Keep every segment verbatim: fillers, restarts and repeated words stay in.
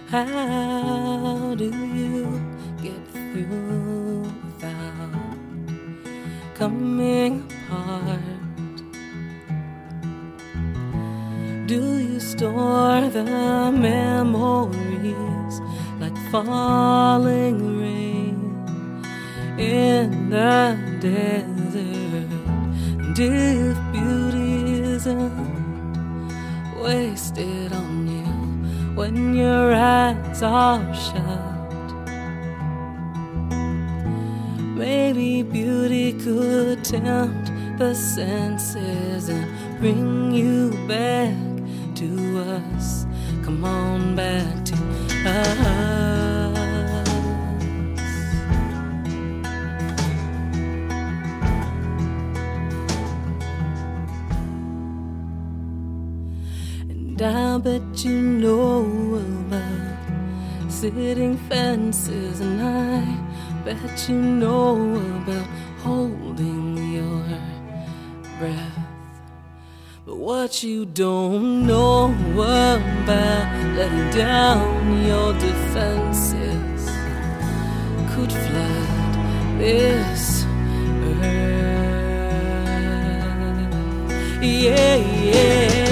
How do you get through without coming apart? Do you store the memories like falling rain in the desert? And if beauty isn't wasted on you when your eyes are shut, maybe beauty could tempt the senses and bring you back to us. Come on back to us. And I bet you know about sitting fences, and I bet you know about holding your breath. But what you don't know about letting down your defenses could flood this earth. Yeah, yeah.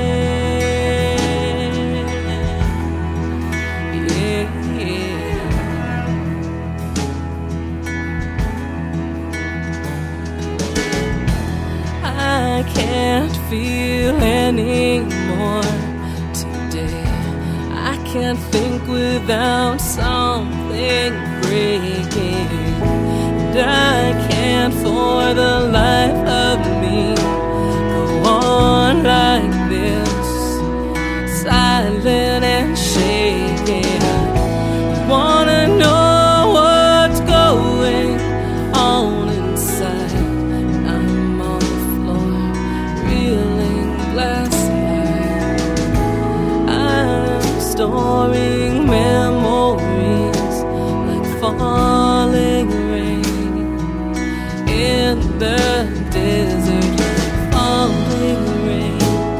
I can't feel anymore today. I can't think without something breaking. And I can't for the life of me go on like this, silent and shaking. I wanna know what's going on inside. I'm on the floor, reeling glass-eyed. I'm storing memories like falling rain in the desert. Falling rain,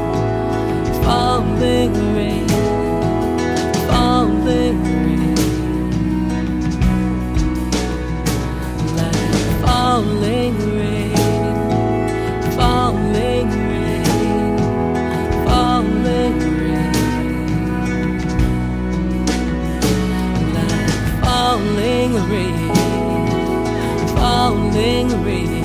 falling rain, falling rain, like falling rain, falling rain, falling rain, like falling rain, falling rain.